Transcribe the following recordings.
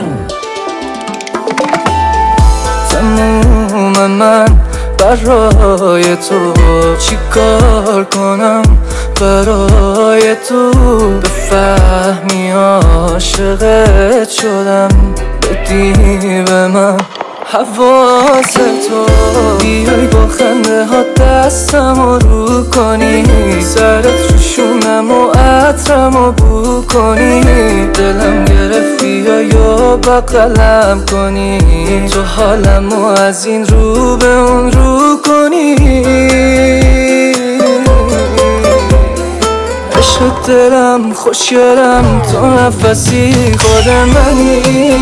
تموم من برای تو چیکار کنم برای تو بفهمی عاشقت شدم بدی به من حواس تو بیای با خنده ها دستم رو کنی سرت رو شونم و عطرم رو بو کنی دلم گرفتی یا بغلم کنی تو حالم و از این رو به اون رو کنی عشق دلم خوشگلم تو نفسی خود منی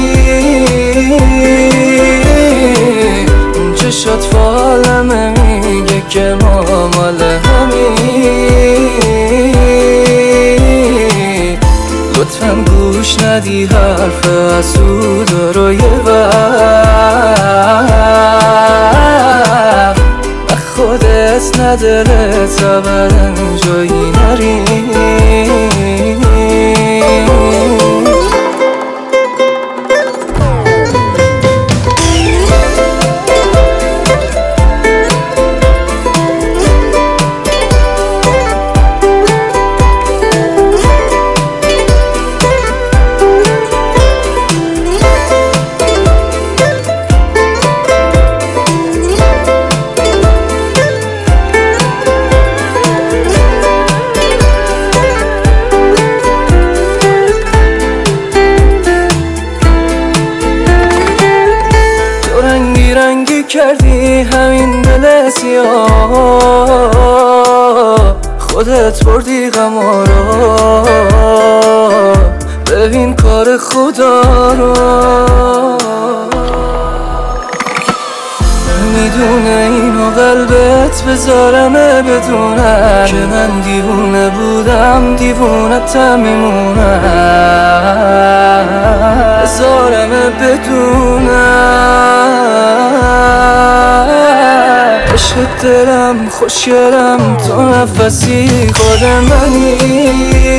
چشات فالمه میگه که ما مال همی لطفاً گوش ندی حرف حسودا رو یه وقت خودت ندلت ابداً جایی نری رنگی کردی همین دل سیاه خودت بردی غما رو ببین کار خدا رو میدونه اینو قلبت بذارمه بدونم که من دیوونه بودم دیوونتم میمونم بذارمه بدونم عشق دلم خوشگلم تو نفسی خود منی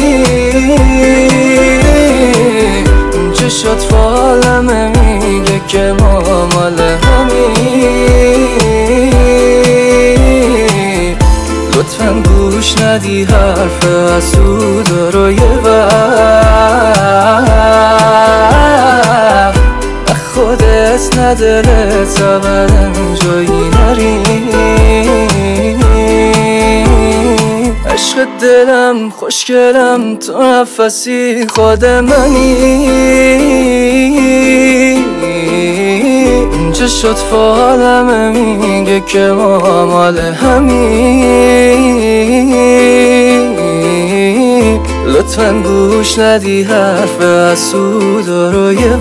چشات فالمه میگه که ما مال همی لطفاً گوش ندی حرف حسودا رو یه وقت خودت ندلت ابداً جایی نری عشق دلم خوشگلم تو نفسی خود منی چشات فالمه میگه که ما مال همی لطفاً گوش ندی حرف حسودا رو یه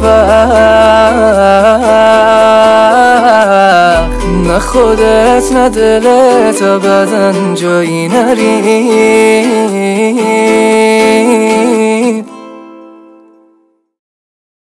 وقت نه خودت نه دلت ابداً جایی نری